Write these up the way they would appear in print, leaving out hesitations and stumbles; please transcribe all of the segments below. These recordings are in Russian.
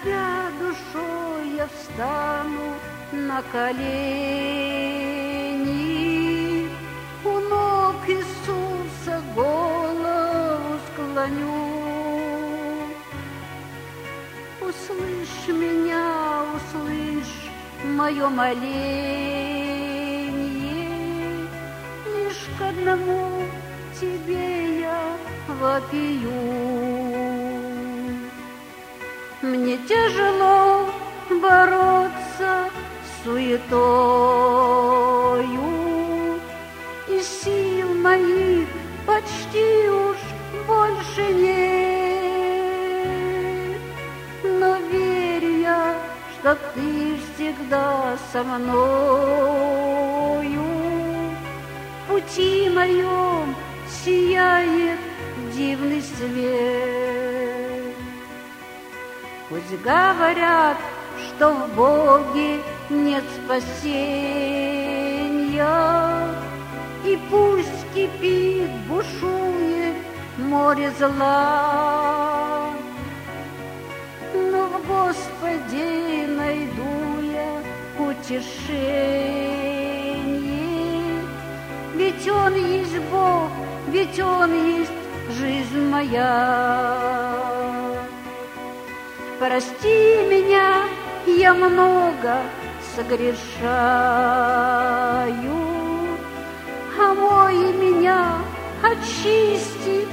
тебя душой я встану на колени, у ног Иисуса голову склоню. Услышь меня, услышь мое моление, лишь к одному тебе я вопию. Мне тяжело бороться с суетою, и сил моих почти уж больше нет. Но верю я, что ты всегда со мною, в пути моем сияет дивный свет. Пусть говорят, что в Боге нет спасения, и пусть кипит, бушует море зла, но в Господе найду я утешение, ведь Он есть Бог, ведь Он есть жизнь моя. Прости меня, я много согрешаю, омой меня, очисти,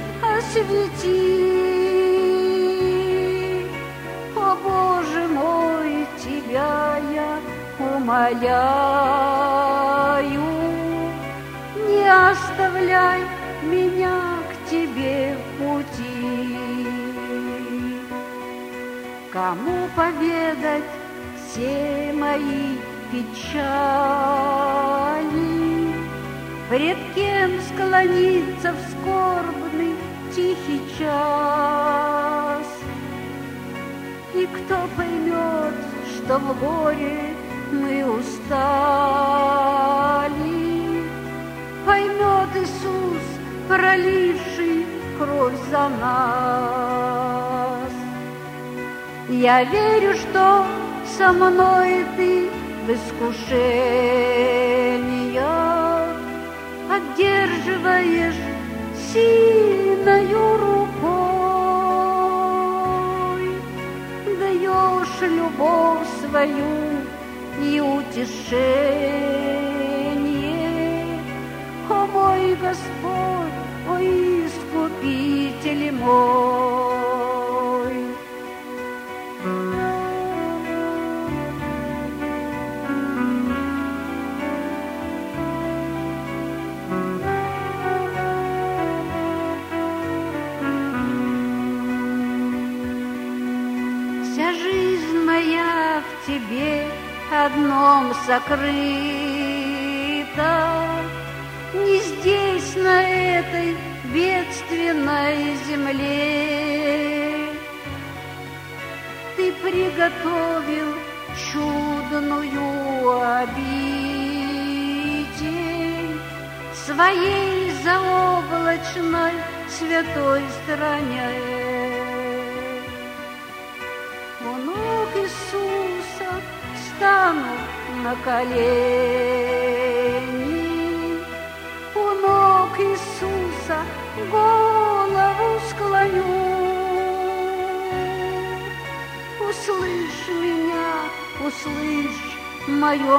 освети. О, Боже мой, Тебя я умоляю, не оставляй меня к Тебе в пути. Кому поведать все мои печали, пред кем склониться в скорбный тихий час? И кто поймет, что в горе мы устали, поймет Иисус, проливший кровь за нас. Я верю, что со мной ты в искушениях поддерживаешь сильною рукой, даешь любовь свою и утешение. О мой Господь, о Искупитель мой! Вся жизнь моя в Тебе одном сокрыта, не здесь, на этой бедственной земле. Ты приготовил чудную обитель своей заоблачной святой стране. У ног Иисуса встану на колени, у ног Иисуса голову склоню. Услышь меня, услышь мое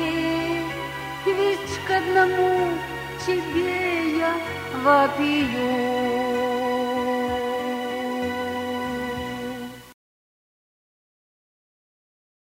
моление, ведь к одному Тебе я вопию.